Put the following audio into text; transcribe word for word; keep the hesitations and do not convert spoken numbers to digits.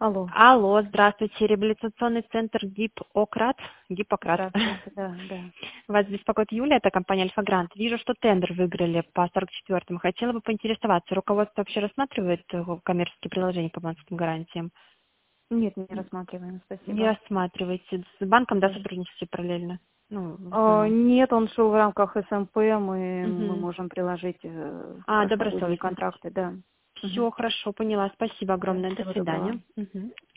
Алло. Алло, здравствуйте, реабилитационный центр Гиппократ. Гиппократ. Здравствуйте, да, да. Вас беспокоит Юлия, это компания Альфа-Грант. Вижу, что тендер выиграли по сорок четвёртому. Хотела бы поинтересоваться, руководство вообще рассматривает э, коммерческие приложения по банковским гарантиям? Нет, не рассматриваем, Не спасибо. рассматриваете. С банком, да, Да. сотрудничаете параллельно? Ну, в А, основном. нет, он шел в рамках эс эм пэ, мы, мы Мгм. можем приложить э, А, прошлогодние добросовестность. контракты, да. Мгм. Все, хорошо, поняла. Спасибо Да, огромное. До всего доброго. свидания. Мгм.